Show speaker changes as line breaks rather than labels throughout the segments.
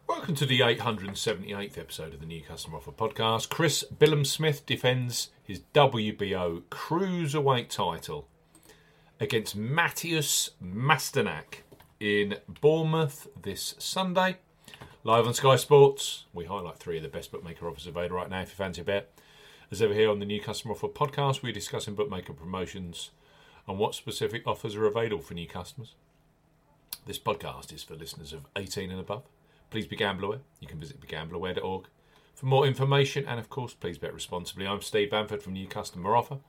Welcome to the 878th episode of the New Customer Offer podcast. Chris Billam-Smith defends his WBO Cruiserweight title against Matthias Masternak in Bournemouth this Sunday. Live on Sky Sports, we highlight three of the best bookmaker offers available right now if you fancy a bet. As ever here on the New Customer Offer podcast, we're discussing bookmaker promotions and what specific offers are available for new customers. This podcast is for listeners of 18 and above. Please be gamble aware. You can visit begambleaware.org for more information, and of course, please bet responsibly. I'm Steve Bamford from New Customer Offer,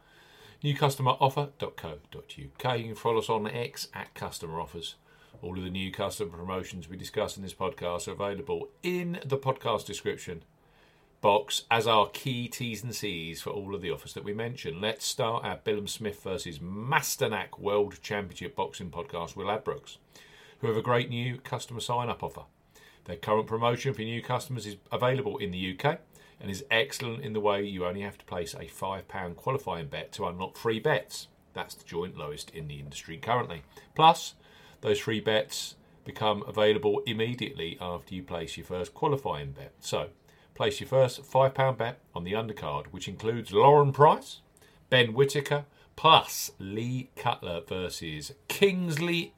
newcustomeroffer.co.uk. You can follow us on X at Customer Offers. All of the new customer promotions we discuss in this podcast are available in the podcast description box, as are key T's and C's for all of the offers that we mention. Let's start our Billam-Smith versus Masternak World Championship Boxing podcast with Ladbrokes, who have a great new customer sign-up offer. Their current promotion for new customers is available in the UK and is excellent in the way you only have to place a £5 qualifying bet to unlock free bets. That's the joint lowest in the industry currently. Plus, those free bets become available immediately after you place your first qualifying bet. So, place your first £5 bet on the undercard, which includes Lauren Price, Ben Whittaker, plus Lee Cutler versus Kingsley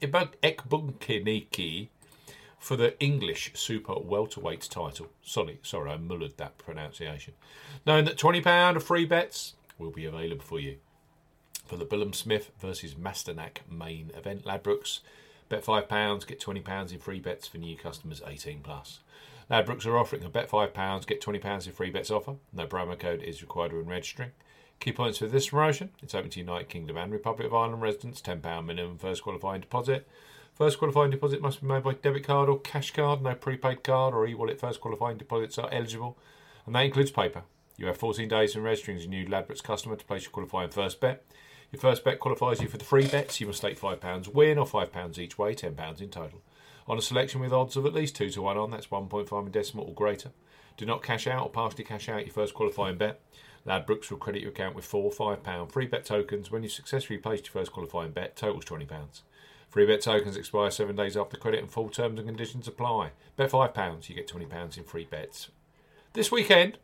Ekbunkiniki for the English Super Welterweight title. Sorry, I mullered that pronunciation. Knowing that £20 of free bets will be available for you for the Billam-Smith versus Masternak main event. Ladbrokes, bet £5, get £20 in free bets for new customers 18+. Ladbrokes are offering a bet £5, get £20 in free bets offer. No promo code is required when registering. Key points for this promotion: it's open to United Kingdom and Republic of Ireland residents. £10 minimum first qualifying deposit. First qualifying deposit must be made by debit card or cash card. No prepaid card or e-wallet first qualifying deposits are eligible, and that includes paper. You have 14 days from registering as a new Ladbrokes customer to place your qualifying first bet. Your first bet qualifies you for the free bets. You must stake £5 win or £5 each way, £10 in total, on a selection with odds of at least 2 to 1 on. That's 1.5 in decimal or greater. Do not cash out or partially cash out your first qualifying bet. Ladbrokes will credit your account with 4 £5 free bet tokens when you successfully placed your first qualifying bet. Totals £20. Free bet tokens expire 7 days after credit and full terms and conditions apply. Bet £5, you get £20 in free bets this weekend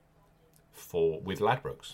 with Ladbrokes.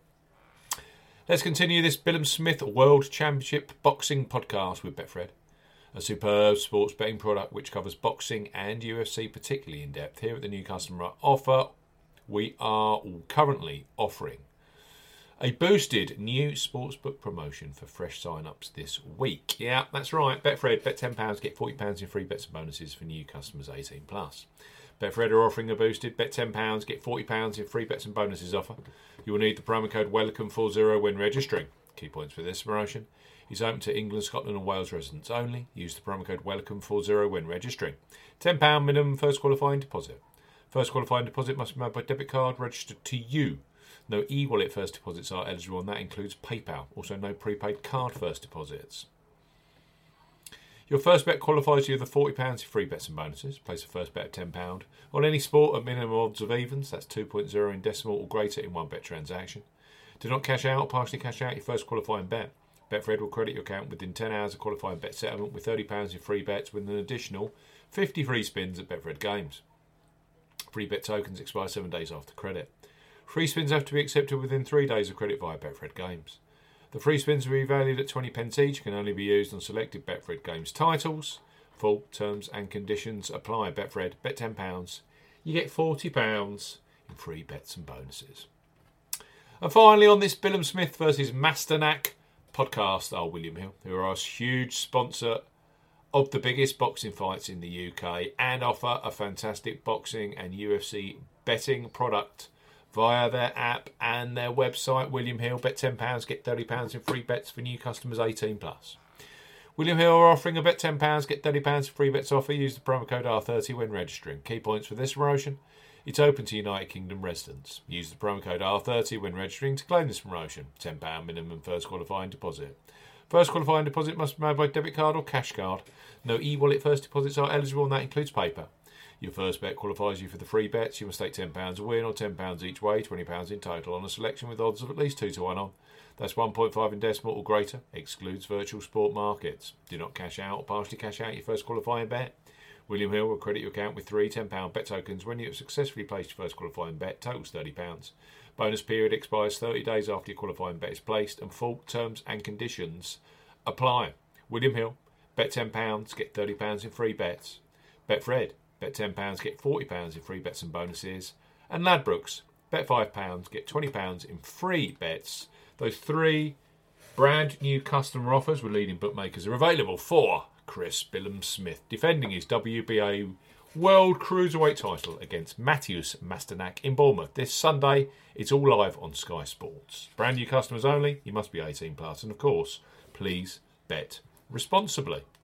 Let's continue this Billam-Smith World Championship Boxing podcast with Betfred, a superb sports betting product which covers boxing and UFC particularly in depth. Here at the New Customer Offer, we are currently offering a boosted new sportsbook promotion for fresh sign-ups this week. Yeah, that's right. Betfred, bet £10, get £40 in free bets and bonuses for new customers 18+. Betfred are offering a boosted bet £10, get £40 in free bets and bonuses offer. You will need the promo code WELCOME40 when registering. Key points for this promotion: it's open to England, Scotland and Wales residents only. Use the promo code WELCOME40 when registering. £10 minimum first qualifying deposit. First qualifying deposit must be made by debit card registered to you. No e-wallet first deposits are eligible, and that includes PayPal. Also, no prepaid card first deposits. Your first bet qualifies you with £40 in free bets and bonuses. Place a first bet of £10 on any sport at minimum odds of evens. That's 2.0 in decimal or greater in one bet transaction. Do not cash out or partially cash out your first qualifying bet. Betfred will credit your account within 10 hours of qualifying bet settlement with £30 in free bets with an additional 50 free spins at Betfred Games. Free bet tokens expire 7 days after credit. Free spins have to be accepted within 3 days of credit via Betfred Games. The free spins will be valued at 20p each, can only be used on selected Betfred Games titles. Full terms and conditions apply. Betfred, bet £10, you get £40 in free bets and bonuses. And finally, on this Billam-Smith versus Masternak podcast are William Hill, who are a huge sponsor of the biggest boxing fights in the UK and offer a fantastic boxing and UFC betting product via their app and their website. William Hill, bet £10, get £30 in free bets for new customers 18+. William Hill are offering a bet £10, get £30 in free bets offer. Use the promo code R30 when registering. Key points for this promotion: it's open to United Kingdom residents. Use the promo code R30 when registering to claim this promotion. £10 minimum first qualifying deposit. First qualifying deposit must be made by debit card or cash card. No e-wallet first deposits are eligible, and that includes paper. Your first bet qualifies you for the free bets. You must stake £10 a win or £10 each way, £20 in total, on a selection with odds of at least 2 to 1 on. That's 1.5 in decimal or greater. Excludes virtual sport markets. Do not cash out or partially cash out your first qualifying bet. William Hill will credit your account with three £10 bet tokens when you have successfully placed your first qualifying bet, totals £30. Bonus period expires 30 days after your qualifying bet is placed, and full terms and conditions apply. William Hill, bet £10, get £30 in free bets. Betfred, bet £10, get £40 in free bets and bonuses. And Ladbrokes, bet £5, get £20 in free bets. Those three brand new customer offers with leading bookmakers are available for Chris Billam-Smith, defending his WBA World Cruiserweight title against Mateusz Masternak in Bournemouth this Sunday. It's all live on Sky Sports. Brand new customers only. You must be 18 plus, and of course, please bet responsibly.